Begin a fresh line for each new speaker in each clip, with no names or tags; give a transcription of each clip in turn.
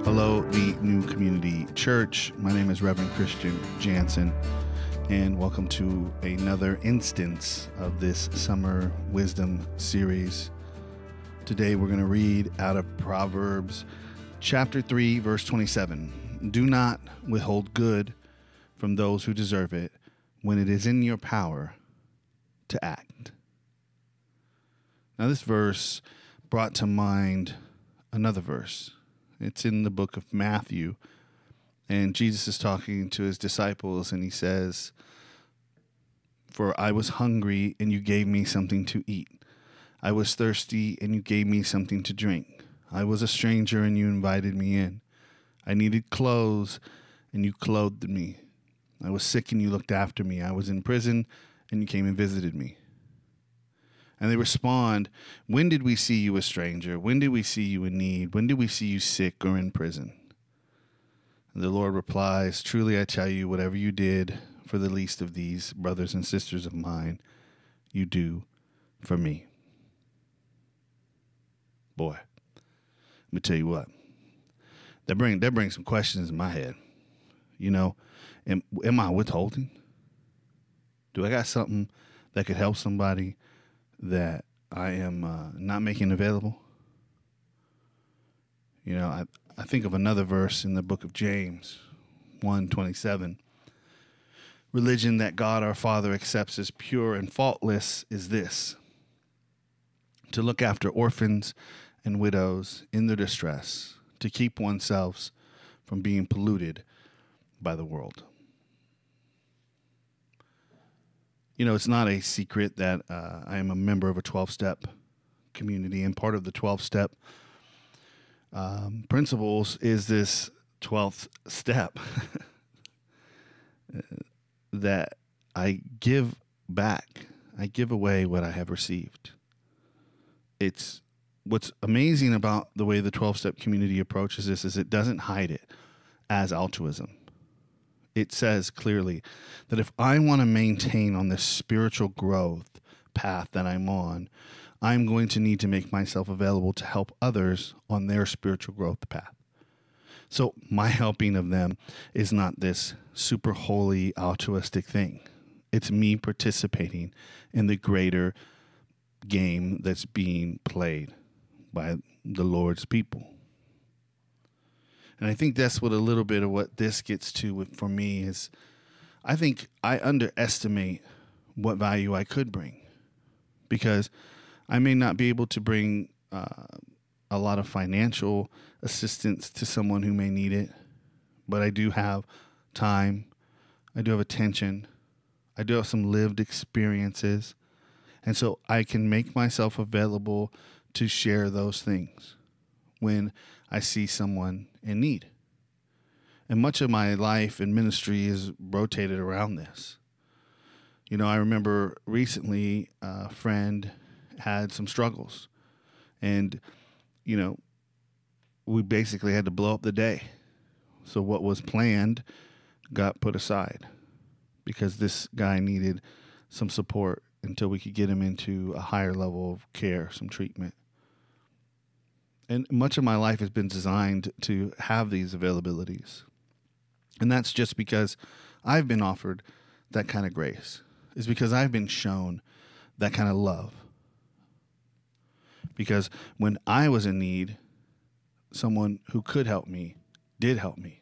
Hello, the New Community Church. My name is Reverend Christian Jansen, and welcome to another instance of this Summer Wisdom series. Today we're going to read out of Proverbs chapter 3, verse 27. Do not withhold good from those who deserve it when it is in your power to act. Now, this verse brought to mind another verse. It's in the book of Matthew, and Jesus is talking to his disciples, and he says, "For I was hungry, and you gave me something to eat. I was thirsty, and you gave me something to drink. I was a stranger, and you invited me in. I needed clothes, and you clothed me. I was sick, and you looked after me. I was in prison, and you came and visited me." And they respond, "When did we see you a stranger? When did we see you in need? When did we see you sick or in prison?" And the Lord replies, "Truly I tell you, whatever you did for the least of these brothers and sisters of mine, you do for me." Boy, let me tell you what. That brings some questions in my head. You know, am I withholding? Do I got something that could help somebody that I am not making available? You know, I think of another verse in the book of James 1:27. Religion that God our Father accepts as pure and faultless is this: to look after orphans and widows in their distress, to keep oneself from being polluted by the world. You know, it's not a secret that I am a member of a 12-step community, and part of the 12-step principles is this 12th step that I give back. I give away what I have received. It's what's amazing about the way the 12-step community approaches this is it doesn't hide it as altruism. It says clearly that if I want to maintain on this spiritual growth path that I'm on, I'm going to need to make myself available to help others on their spiritual growth path. So my helping of them is not this super holy altruistic thing. It's me participating in the greater game that's being played by the Lord's people. And I think that's what a little bit of what this gets to for me is I think I underestimate what value I could bring, because I may not be able to bring a lot of financial assistance to someone who may need it, but I do have time, I do have attention, I do have some lived experiences, and so I can make myself available to share those things when I see someone in need. And much of my life and ministry is rotated around this. You know, I remember recently a friend had some struggles, and, you know, we basically had to blow up the day. So what was planned got put aside because this guy needed some support until we could get him into a higher level of care, some treatment. And much of my life has been designed to have these availabilities. And that's just because I've been offered that kind of grace. It's because I've been shown that kind of love. Because when I was in need, someone who could help me did help me.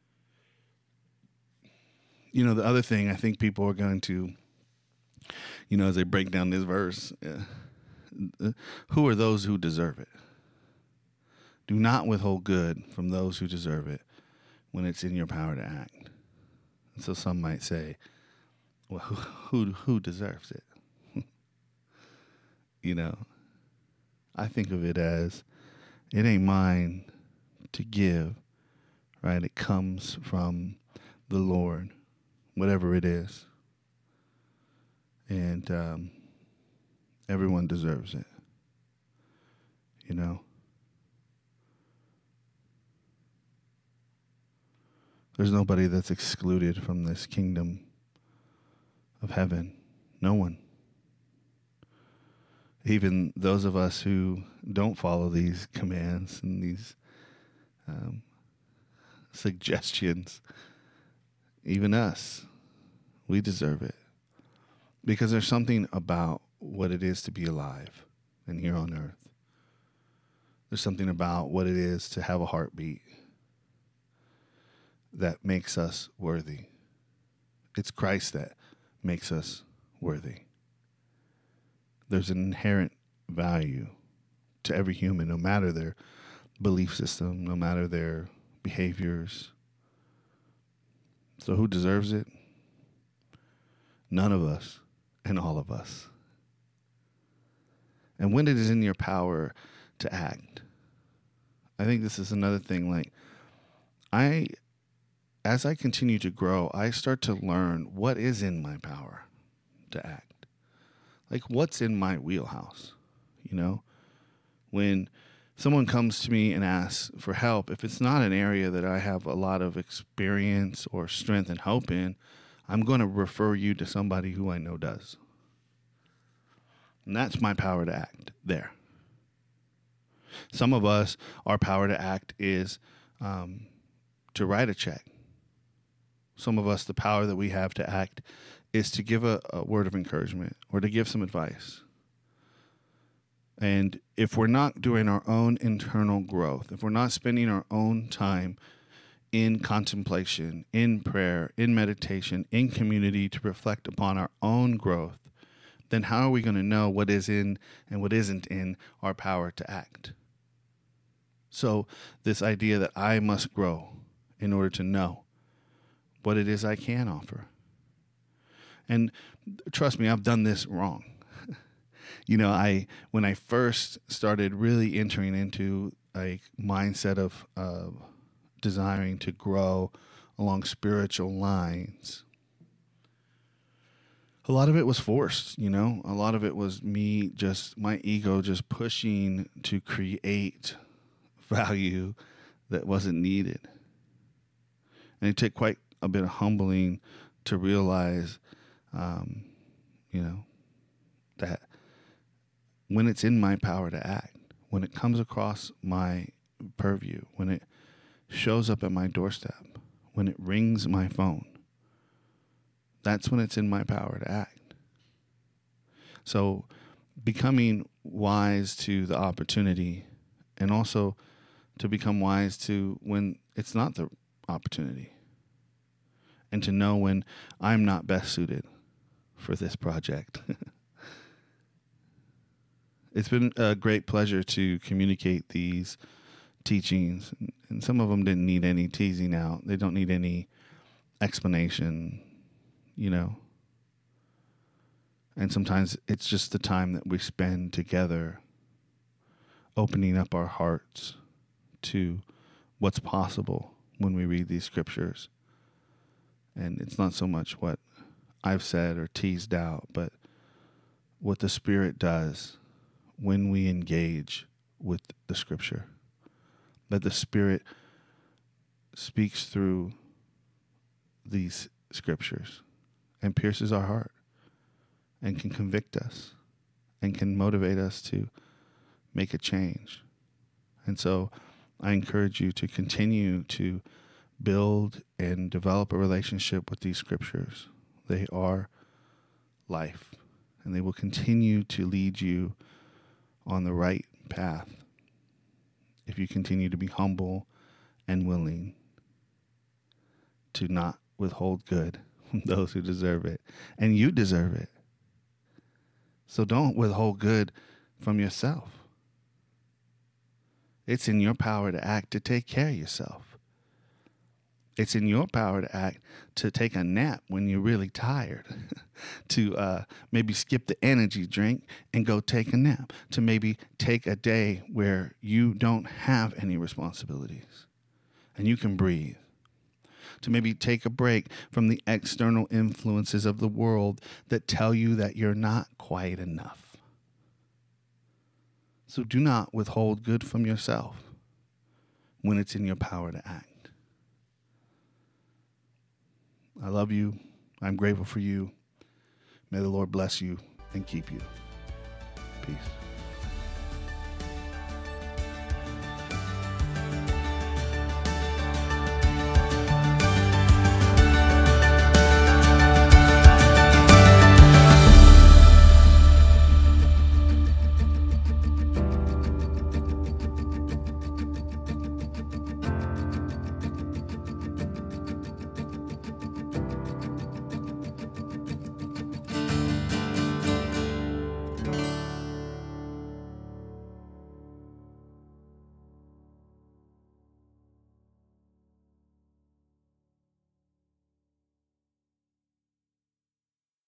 You know, the other thing I think people are going to, you know, as they break down this verse, who are those who deserve it? Do not withhold good from those who deserve it when it's in your power to act. And so some might say, well, who deserves it? You know, I think of it as it ain't mine to give, right? It comes from the Lord, whatever it is. And everyone deserves it, you know. There's nobody that's excluded from this kingdom of heaven. No one. Even those of us who don't follow these commands and these suggestions. Even us, we deserve it. Because there's something about what it is to be alive and here on earth. There's something about what it is to have a heartbeat that makes us worthy. It's Christ that makes us worthy. There's an inherent value to every human, no matter their belief system, no matter their behaviors. So who deserves it? None of us and all of us. And when it is in your power to act, I think this is another thing. Like, as I continue to grow, I start to learn what is in my power to act. Like, what's in my wheelhouse, you know? When someone comes to me and asks for help, if it's not an area that I have a lot of experience or strength and hope in, I'm going to refer you to somebody who I know does. And that's my power to act there. Some of us, our power to act is to write a check. Some of us, the power that we have to act is to give a word of encouragement or to give some advice. And if we're not doing our own internal growth, if we're not spending our own time in contemplation, in prayer, in meditation, in community to reflect upon our own growth, then how are we going to know what is in and what isn't in our power to act? So this idea that I must grow in order to know what it is I can offer. And trust me, I've done this wrong. You know, when I first started really entering into a mindset of desiring to grow along spiritual lines, a lot of it was forced, you know? A lot of it was my ego just pushing to create value that wasn't needed. And it took quite a bit of humbling to realize, that when it's in my power to act, when it comes across my purview, when it shows up at my doorstep, when it rings my phone, that's when it's in my power to act. So becoming wise to the opportunity and also to become wise to when it's not the opportunity and to know when I'm not best suited for this project. It's been a great pleasure to communicate these teachings, and some of them didn't need any teasing out. They don't need any explanation, you know. And sometimes it's just the time that we spend together opening up our hearts to what's possible when we read these scriptures. And it's not so much what I've said or teased out, but what the Spirit does when we engage with the scripture. That the Spirit speaks through these scriptures and pierces our heart and can convict us and can motivate us to make a change. And so I encourage you to continue to build and develop a relationship with these scriptures. They are life, and they will continue to lead you on the right path if you continue to be humble and willing to not withhold good from those who deserve it. And you deserve it. So don't withhold good from yourself. It's in your power to act to take care of yourself. It's in your power to act to take a nap when you're really tired, to maybe skip the energy drink and go take a nap, to maybe take a day where you don't have any responsibilities and you can breathe, to maybe take a break from the external influences of the world that tell you that you're not quite enough. So do not withhold good from yourself when it's in your power to act. I love you. I'm grateful for you. May the Lord bless you and keep you. Peace.